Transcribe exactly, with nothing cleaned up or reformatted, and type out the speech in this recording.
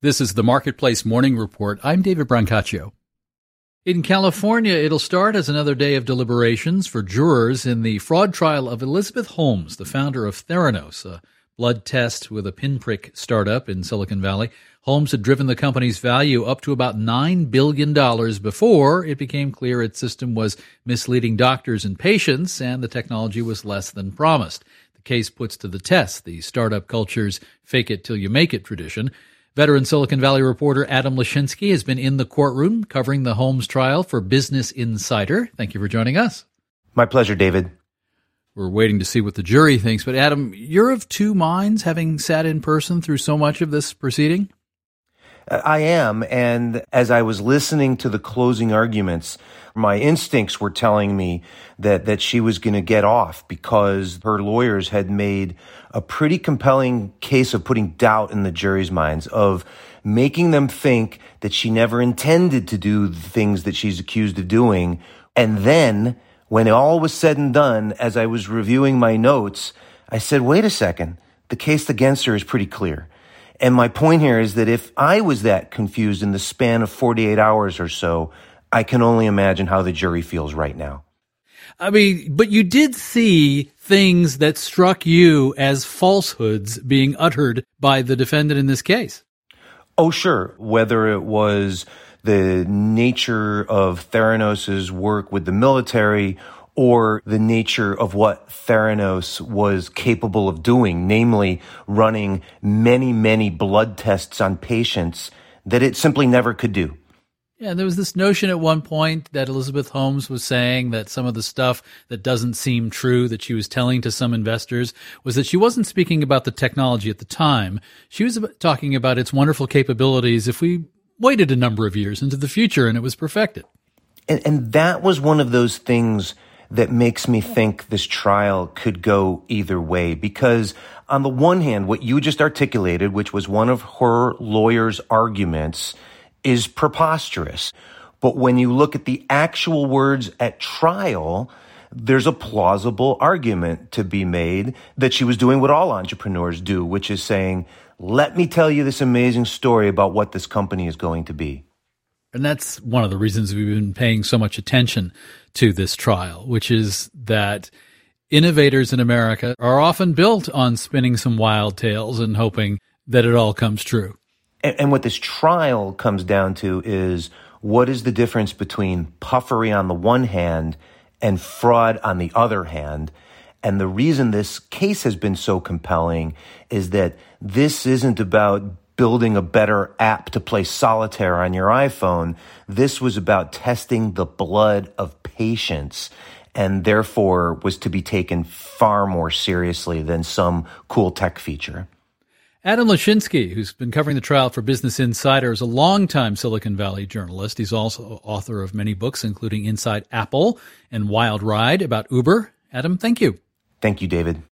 This is the Marketplace Morning Report. I'm David Brancaccio. In California, it'll start as another day of deliberations for jurors in the fraud trial of Elizabeth Holmes, the founder of Theranos, a blood test with a pinprick startup in Silicon Valley. Holmes had driven the company's value up to about nine billion dollars before it became clear its system was misleading doctors and patients, and the technology was less than promised. The case puts to the test the startup culture's fake-it-till-you-make-it tradition. Veteran Silicon Valley reporter Adam Lashinsky has been in the courtroom covering the Holmes trial for Business Insider. Thank you for joining us. My pleasure, David. We're waiting to see what the jury thinks. But Adam, you're of two minds, having sat in person through so much of this proceeding? I am, and as I was listening to the closing arguments, my instincts were telling me that, that she was going to get off because her lawyers had made a pretty compelling case of putting doubt in the jury's minds, of making them think that she never intended to do the things that she's accused of doing. And then, when all was said and done, as I was reviewing my notes, I said, wait a second, the case against her is pretty clear. And my point here is that if I was that confused in the span of forty-eight hours or so, I can only imagine how the jury feels right now. I mean, but you did see things that struck you as falsehoods being uttered by the defendant in this case. Oh, sure. Whether it was the nature of Theranos' work with the military or the nature of what Theranos was capable of doing, namely running many, many blood tests on patients that it simply never could do. Yeah, there was this notion at one point that Elizabeth Holmes was saying that some of the stuff that doesn't seem true that she was telling to some investors was that she wasn't speaking about the technology at the time. She was talking about its wonderful capabilities if we waited a number of years into the future and it was perfected. And, and that was one of those things that makes me think this trial could go either way. Because on the one hand, what you just articulated, which was one of her lawyer's arguments, is preposterous. But when you look at the actual words at trial, there's a plausible argument to be made that she was doing what all entrepreneurs do, which is saying, let me tell you this amazing story about what this company is going to be. And that's one of the reasons we've been paying so much attention to this trial, which is that innovators in America are often built on spinning some wild tales and hoping that it all comes true. And, and what this trial comes down to is, what is the difference between puffery on the one hand and fraud on the other hand? And the reason this case has been so compelling is that this isn't about building a better app to play solitaire on your iPhone. This was about testing the blood of patients, and therefore was to be taken far more seriously than some cool tech feature. Adam Lashinsky, who's been covering the trial for Business Insider, is a longtime Silicon Valley journalist. He's also author of many books, including Inside Apple and Wild Ride about Uber. Adam, thank you. Thank you, David.